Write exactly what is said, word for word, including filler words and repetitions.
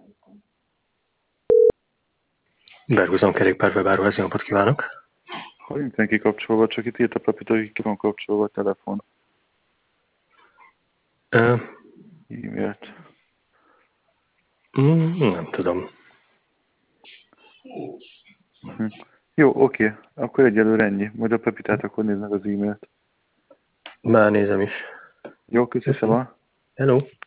Berguzon kerékpárwebáruház, jó napot kívánok! Hogy nincsen kikapcsolva, csak itt írt a papit, hogy ki van kapcsolva a telefon. Ö, E-mailt. mm, nem tudom. Hm. Jó, oké. Akkor egyelőre ennyi. Majd a Pepitát akkor nézd meg az e-mailt. Már nézem is. Jó, köszi, Köszönöm. szava. Hello!